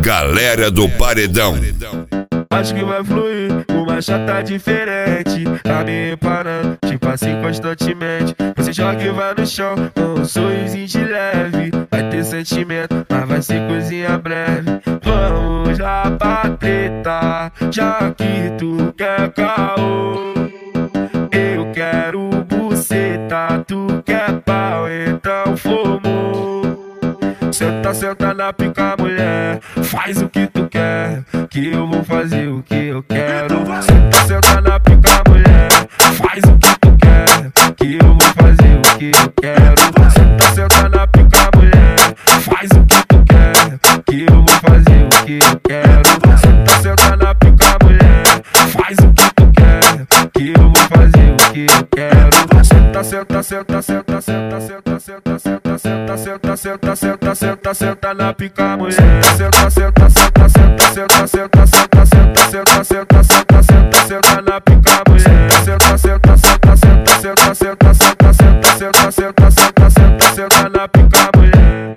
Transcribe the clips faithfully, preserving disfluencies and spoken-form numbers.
Galera do Paredão. Acho que vai fluir, uma chata diferente. Tá me reparando, tipo assim constantemente. Você joga e vai no chão, com um sorrisinho de leve. Vai ter sentimento, mas vai ser coisinha breve. Vamos lá pra treta, já que tu quer caô. Eu quero buceta, tu quer pau, então formou. Senta, senta na pica, mulher, faz o que tu quer, que eu vou fazer o que eu quero. Senta, senta na pica, mulher, faz o que tu quer, que eu vou fazer o que eu quero. Senta, senta na pica, mulher, faz o que tu quer, que eu vou fazer o que eu quero. Senta, senta na pica, mulher, faz o que tu quer, que eu vou fazer o que eu quero. Senta, senta, senta, senta, senta, senta, senta, senta, senta, senta, senta, senta, senta, senta na pica, mulher. Senta, senta, senta, senta, senta, senta, senta, senta, senta, senta, senta, senta, senta na pica, mulher. Senta, senta, senta, senta, senta, senta, senta, senta, senta, senta, senta, senta, senta na pica, mulher.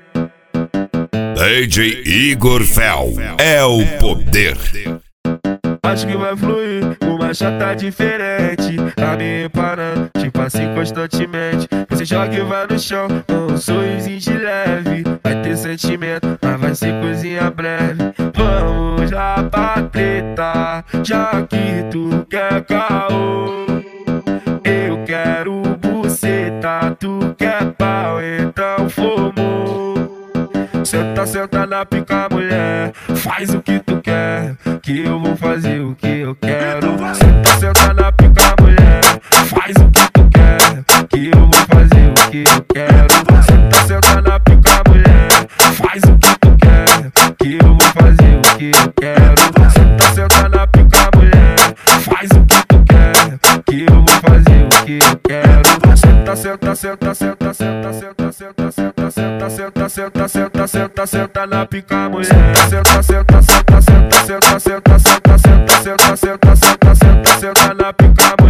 D J Igor Fel é o poder. Acho que vai fluir, uma chata diferente. Tá me reparando, tipo assim constantemente. Você joga e vai no chão, com um sorrisinho de leve. Vai ter sentimento, mas vai ser coisinha breve. Vamos lá pra treta, já que tu quer caô. Eu quero buceta, tu quer pau, então formou. Senta, senta na pica, mulher, faz o que tu quer, que eu vou fazer o que eu quero. Senta, senta na pica, mulher, faz o que tu quer, que eu vou fazer o que eu quero. Senta, senta na pica, mulher, faz o que tu quer, que eu vou fazer o que eu quero. Senta, senta na pica, mulher, faz o que tu quer, que eu vou fazer o que eu quero. Senta, senta, senta, senta, senta, senta, senta, senta, senta, senta, senta, senta, senta, senta na pica, mulher. Senta, senta, senta, senta, senta, senta, senta, senta, senta, senta, senta, senta, senta na pica, mulher.